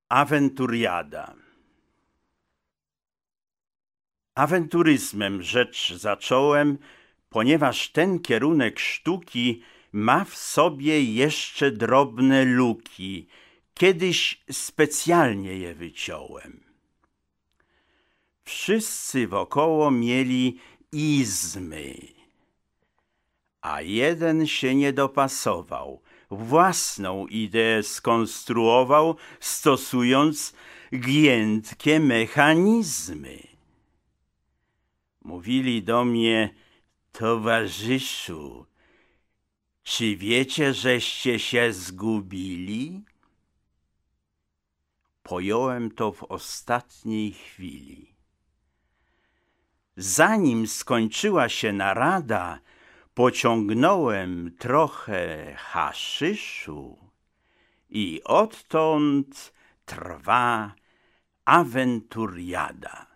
Awenturiada. Awenturyzmem rzecz zacząłem, ponieważ ten kierunek sztuki ma w sobie jeszcze drobne luki. Kiedyś specjalnie je wyciąłem. Wszyscy wokoło mieli izmy, a jeden się nie dopasował. Własną ideę skonstruował, stosując giętkie mechanizmy. Mówili do mnie: towarzyszu, czy wiecie, żeście się zgubili? Pojąłem to w ostatniej chwili. Zanim skończyła się narada, pociągnąłem trochę haszyszu i odtąd trwa awenturiada.